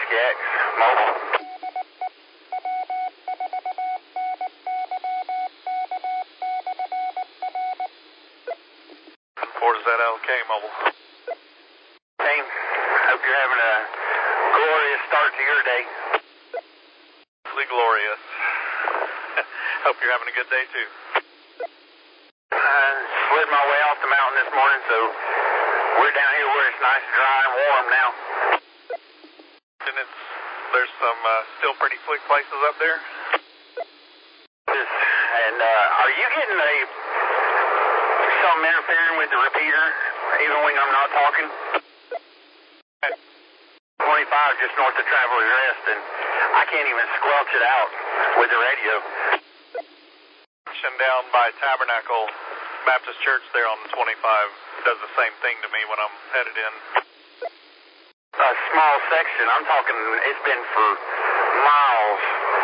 SKX, mobile. 4ZLK, mobile. Hey, hope you're having a glorious start to your day. Absolutely glorious. Hope you're having a good day, too. Slid my way off the mountain this morning, so we're down here where it's nice, dry, and warm now. And there's some still pretty slick places up there. And are you getting something interfering with the repeater, even when I'm not talking? 25 just north of Traveler's Rest, and I can't even squelch it out with the radio. Down by Tabernacle Baptist Church there on 25 does the same thing to me when I'm headed in. A small section, I'm talking, it's been for miles.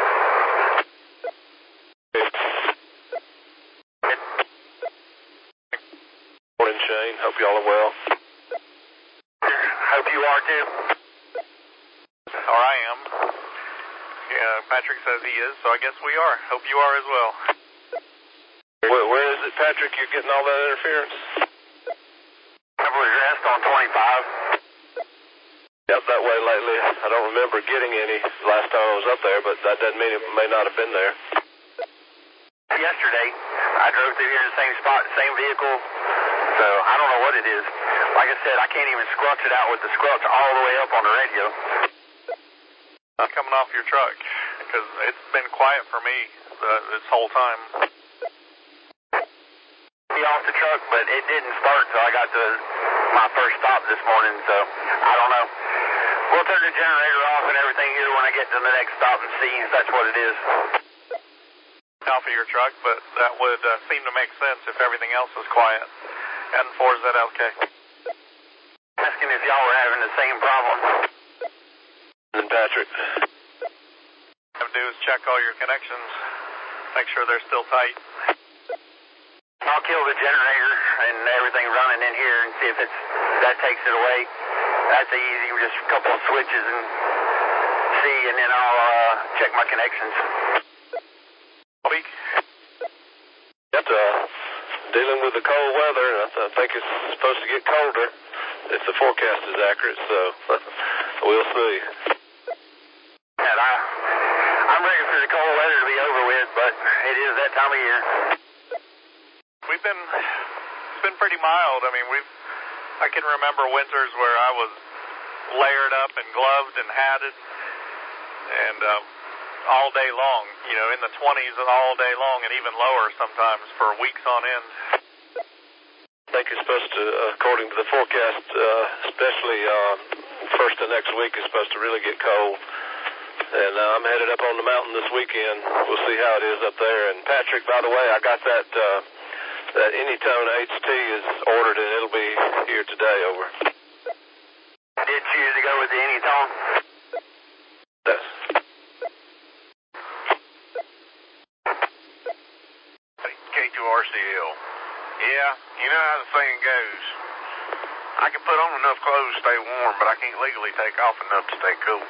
Morning, Shane. Hope y'all are well. Hope you are too. Or I am. Yeah, Patrick says he is, so I guess we are. Hope you are as well. Where is it, Patrick, you're getting all that interference? Traveler's Rest on 25. Out that way lately. I don't remember getting any last time I was up there, but that doesn't mean it may not have been there. Yesterday, I drove through here in the same spot, same vehicle, so I don't know what it is. Like I said, I can't even squelch it out with the squelch all the way up on the radio. Not coming off your truck, because it's been quiet for me this whole time. Off the truck, but it didn't start until I got to my first stop this morning, so I don't know. We'll turn the generator off and everything here when I get to the next stop and see if that's what it is. Off of your truck, but that would seem to make sense if everything else is quiet. And 4ZLK. Asking if y'all were having the same problem. And Patrick. What I do is check all your connections, make sure they're still tight. I'll kill the generator and everything running in here and see if that takes it away. That's easy, just a couple of switches and see, and then I'll check my connections. Week? Yep, dealing with the cold weather, and I think it's supposed to get colder if the forecast is accurate, so we'll see. And I'm ready for the cold weather to be over with, but it is that time of year. It's been pretty mild. I mean, I can remember winters where I was layered up and gloved and hatted and all day long, in the 20s all day long and even lower sometimes for weeks on end. I think it's supposed to, according to the forecast, especially first of next week, is supposed to really get cold. And I'm headed up on the mountain this weekend. We'll see how it is up there. And Patrick, by the way, I got that Anytone HT is ordered and it'll be here today, over. Did choose to go with the Anytone? Yes. K2RCL. Yeah, you know how the saying goes. I can put on enough clothes to stay warm, but I can't legally take off enough to stay cool.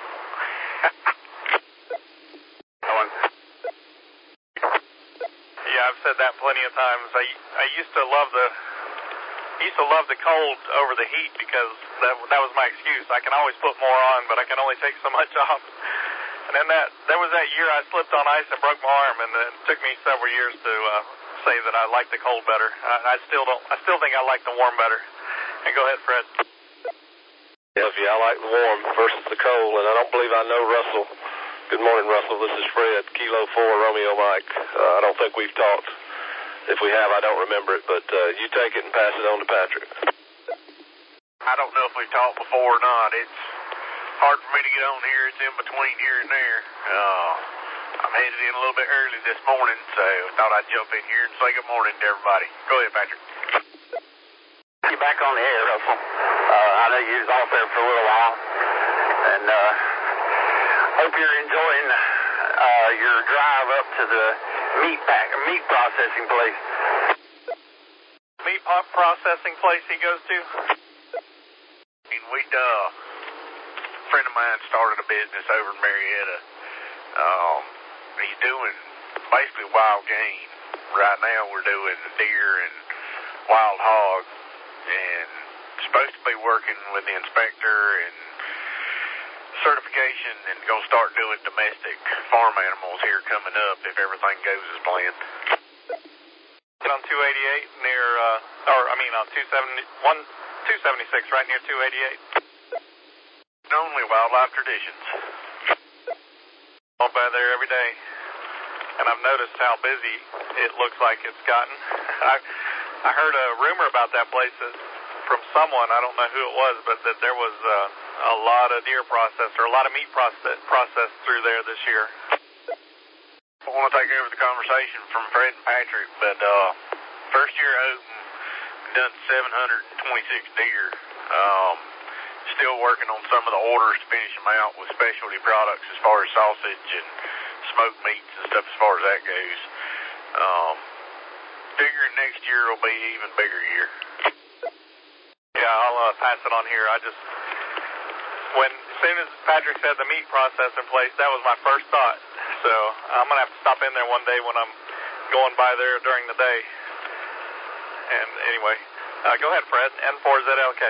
Yeah, I've said that plenty of times. I used to love the cold over the heat because that was my excuse. I can always put more on, but I can only take so much off. And then there was that year I slipped on ice and broke my arm, and it took me several years to say that I like the cold better. I still think I like the warm better. And go ahead, Fred. Yeah, I like the warm versus the cold, and I don't believe I know Russell. Good morning, Russell. This is Fred, Kilo 4, Romeo Mike. I don't think we've talked. If we have, I don't remember it, but you take it and pass it on to Patrick. I don't know if we've talked before or not. It's hard for me to get on here. It's in between here and there. I'm headed in a little bit early this morning, so I thought I'd jump in here and say good morning to everybody. Go ahead, Patrick. You're back on the air, Russell. I know you was off there for a little while, and hope you're enjoying your drive up to the meat processing place. Meat processing place he goes to? And we friend of mine started a business over in Marietta. He's doing basically wild game. Right now we're doing deer and wild hog, and supposed to be working with the inspector and certification and going to start doing domestic farm animals here coming up if everything goes as planned. On 288 near, on 276 right near 288. Only Wildlife Traditions. I'm by there every day, and I've noticed how busy it looks like it's gotten. I heard a rumor about that place from someone, I don't know who it was, but that there was a lot of deer processed or a lot of meat processed through there this year. I want to take over the conversation from Fred and Patrick, but first year open, done 726 deer. Still working on some of the orders to finish them out with specialty products as far as sausage and smoked meats and stuff as far as that goes. Figuring next year will be an even bigger year. Yeah, I'll pass it on here. As soon as Patrick said the meat process in place, that was my first thought. So I'm going to have to stop in there one day when I'm going by there during the day. And anyway, go ahead, Fred. N4ZLK.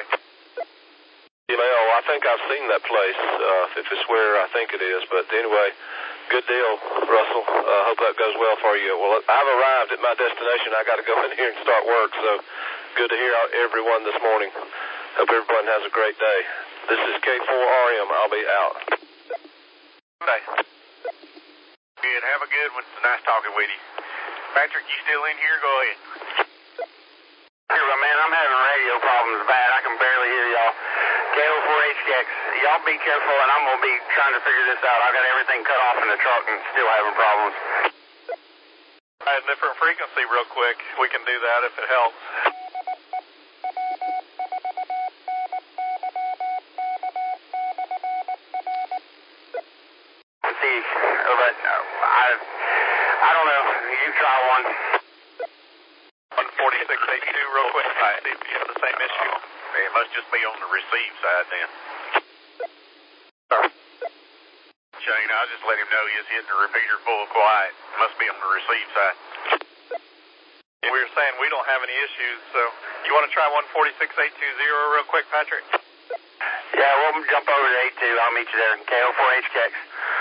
I think I've seen that place, if it's where I think it is. But anyway, good deal, Russell. Hope that goes well for you. Well, I've arrived at my destination. I got to go in here and start work. So good to hear everyone this morning. Hope everyone has a great day. This is K4RM. I'll be out. Okay. Good. Have a good one. It's nice talking with you. Patrick, you still in here? Go ahead. Here, man, I'm having radio problems bad. I can barely hear y'all. KO4HKX, y'all be careful, and I'm going to be trying to figure this out. I got everything cut off in the truck and still having problems. At a different frequency real quick. We can do that if it helps. Let's see, but I don't know. You try one. 14682 real quick. See if you have the same issue. It must just be on the receive side then. Shane, I'll just let him know he's hitting the repeater full quiet. Must be on the receive side. We were saying we don't have any issues, so you want to try 146.820 real quick, Patrick? Yeah, we'll jump over to 82. I'll meet you there. KO4HKX.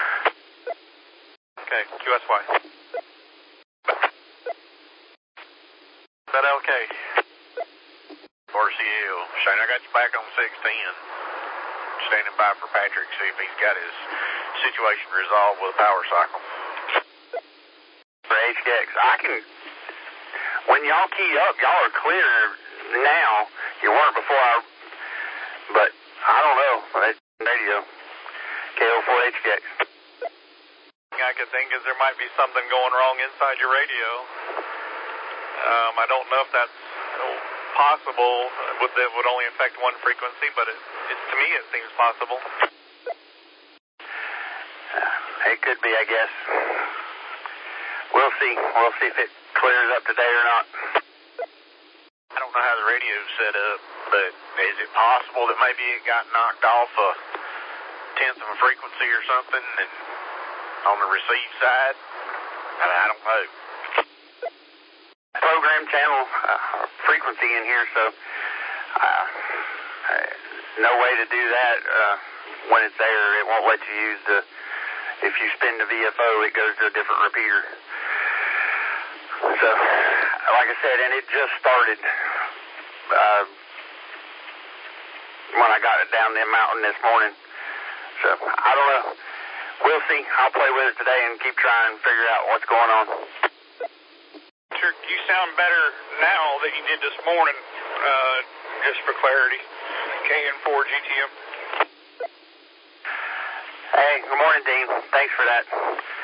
Okay, QSY. ZLK. RCL. Shane, I got you back on 610. Standing by for Patrick, see if he's got his situation resolved with a power cycle. For HKX, when y'all key up, y'all are clear now. You weren't before but I don't know. Radio. KO4HKX. I could think is there might be something going wrong inside your radio. I don't know if that's possible. That would only affect one frequency, but to me it seems possible. It could be, I guess. We'll see. We'll see if it clears up today or not. I don't know how the radio's set up, but is it possible that maybe it got knocked off a tenth of a frequency or something and on the receive side? I don't know. Program channel frequency in here, so no way to do that when it's there. It won't let you use if you spin the VFO, it goes to a different repeater. So, like I said, and it just started when I got it down the mountain this morning. So, I don't know. We'll see. I'll play with it today and keep trying to figure out what's going on. You sound better now than you did this morning, just for clarity. KN4 GTM. Hey, good morning, Dean. Thanks for that.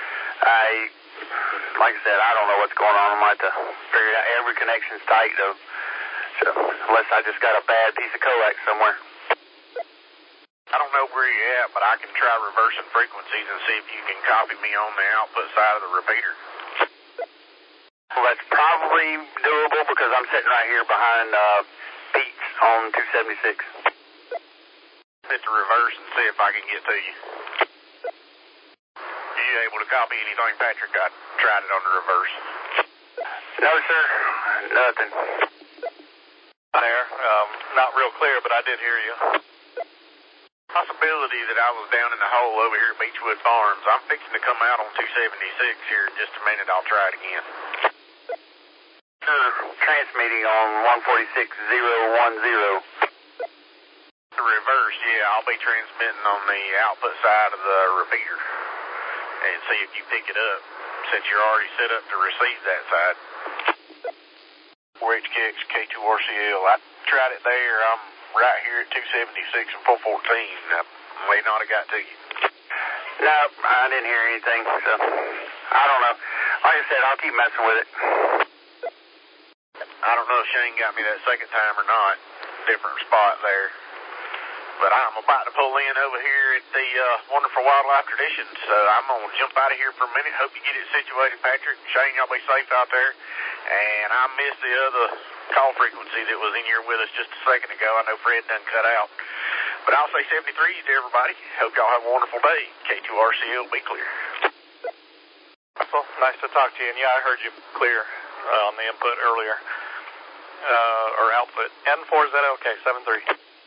Like I said, I don't know what's going on. I'm going to have to figure it out. Every connection's tight, though. So, unless I just got a bad piece of coax somewhere. I don't know where you're at, but I can try reversing frequencies and see if you can copy me on the output side of the repeater. Well, that's probably doable because I'm sitting right here behind Pete's on 276. hit the reverse and see if I can get to you. Are you able to copy anything, Patrick? I tried it on the reverse. No, sir. Nothing. There. Not real clear, but I did hear you. Possibility that I was down in the hole over here at Beechwood Farms. I'm fixing to come out on 276 here in just a minute. I'll try it again. Sir, transmitting on 146.010. The reverse, yeah. I'll be transmitting on the output side of the repeater and see if you pick it up since you're already set up to receive that side. 4HKX K2RCL. I tried it there. I'm right here at 276 and 414. I may not have got to you. No, I didn't hear anything, so I don't know. Like I said, I'll keep messing with it. I don't know if Shane got me that second time or not. Different spot there. But I'm about to pull in over here at the Wonderful Wildlife Traditions, so I'm going to jump out of here for a minute. Hope you get it situated, Patrick. Shane, y'all be safe out there. And I missed the other call frequency that was in here with us just a second ago. I know Fred done cut out. But I'll say 73s to everybody. Hope y'all have a wonderful day. K2RCL, be clear. Well, nice to talk to you. And yeah, I heard you clear on the input earlier. Or output. N4ZLK 73.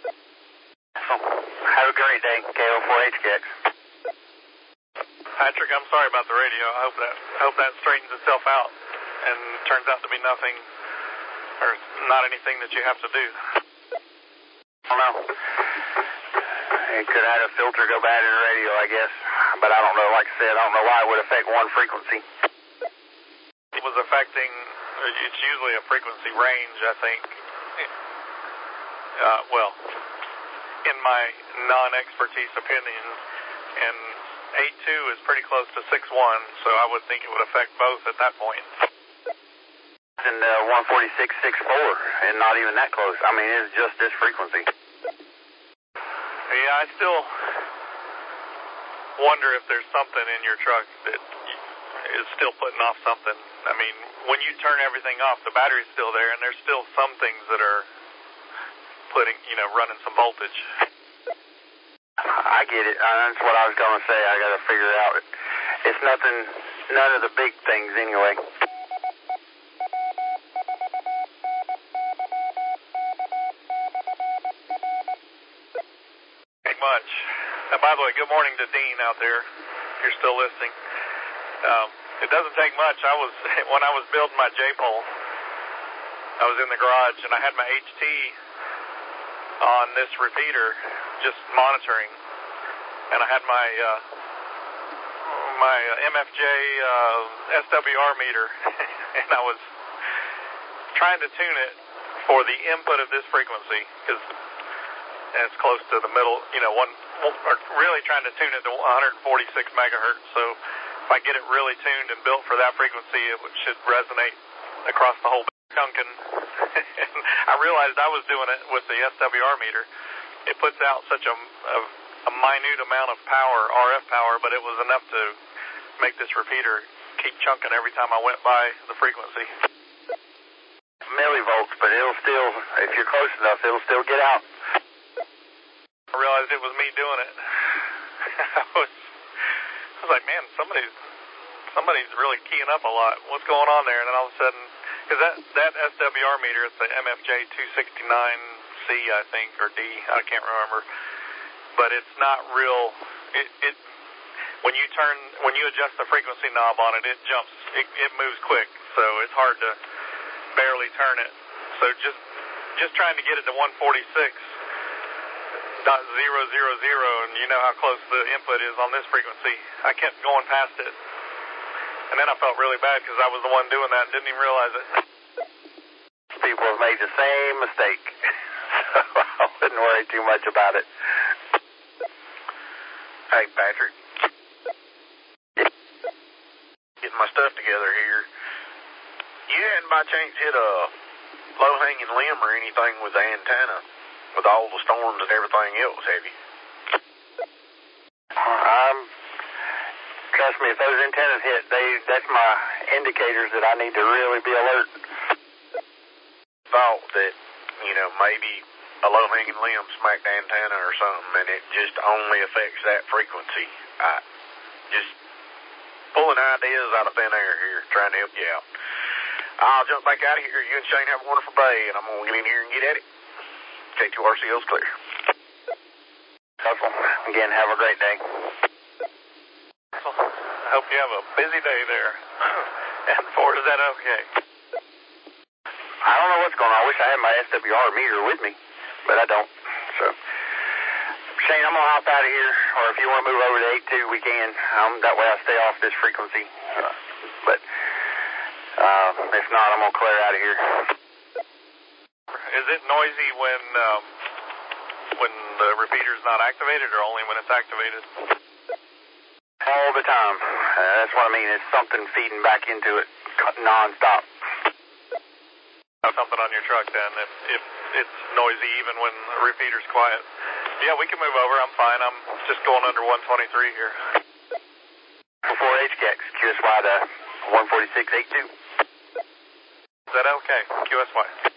Have a great day, KO4HKX. Patrick, I'm sorry about the radio. I hope that straightens itself out and turns out to be nothing or not anything that you have to do. I don't know. It could have had a filter go bad in the radio, I guess. But I don't know. Like I said, I don't know why it would affect one frequency. It was affecting, it's usually a frequency range, I think. Well, in my non-expertise opinion, and 8.2 is pretty close to 6.1, so I would think it would affect both at that point. And 146.64, and not even that close. I mean, it's just this frequency. Yeah, I still wonder if there's something in your truck that is still putting off something. I mean, when you turn everything off, the battery's still there, and there's still some things that are running some voltage. I get it. That's what I was going to say. I got to figure it out. It's nothing, none of the big things anyway. Pretty much. By the way, good morning to Dean out there, if you're still listening. It doesn't take much. When I was building my J-pole, I was in the garage, and I had my HT on this repeater, just monitoring, and I had my MFJ SWR meter, and I was trying to tune it for the input of this frequency, because it's close to the middle, really trying to tune it to 146 megahertz, so if I get it really tuned and built for that frequency, it should resonate across the whole Duncan. I realized I was doing it with the SWR meter. It puts out such a minute amount of power, RF power, but it was enough to make this repeater keep chunking every time I went by the frequency. Millivolts, but it'll still, if you're close enough, it'll still get out. I realized it was me doing it. I was like, man, somebody's really keying up a lot. What's going on there? And then all of a sudden, because that SWR meter, it's the MFJ 269C, I think, or D, I can't remember. But it's not real. When you adjust the frequency knob on it, it jumps. It moves quick, so it's hard to barely turn it. So just trying to get it to 146.000, and you know how close the input is on this frequency. I kept going past it. And then I felt really bad because I was the one doing that and didn't even realize it. People have made the same mistake. So I wouldn't worry too much about it. Hey, Patrick. Getting my stuff together here. You hadn't by chance hit a low-hanging limb or anything with the antenna with all the storms and everything else, have you? Trust me, if those antennas hit, that's my indicators that I need to really be alert. Thought that, maybe a low-hanging limb smacked the antenna or something, and it just only affects that frequency. Just pulling ideas out of thin air here, trying to help you out. I'll jump back out of here. You and Shane have a wonderful day, and I'm going to get in here and get at it. K2RCL's clear. Russell, again, have a great day. I hope you have a busy day there. And Ford, is that okay? I don't know what's going on. I wish I had my SWR meter with me, but I don't. So, Shane, I'm going to hop out of here, or if you want to move over to 82, we can. That way I stay off this frequency. But if not, I'm going to clear out of here. Is it noisy when the repeater's not activated, or only when it's activated? All the time. That's what I mean. It's something feeding back into it non-stop. Have something on your truck then, if it's noisy even when the repeater's quiet. Yeah, we can move over. I'm fine. I'm just going under 123 here. Before HCAX, QSY to 146.82. Is that okay? QSY.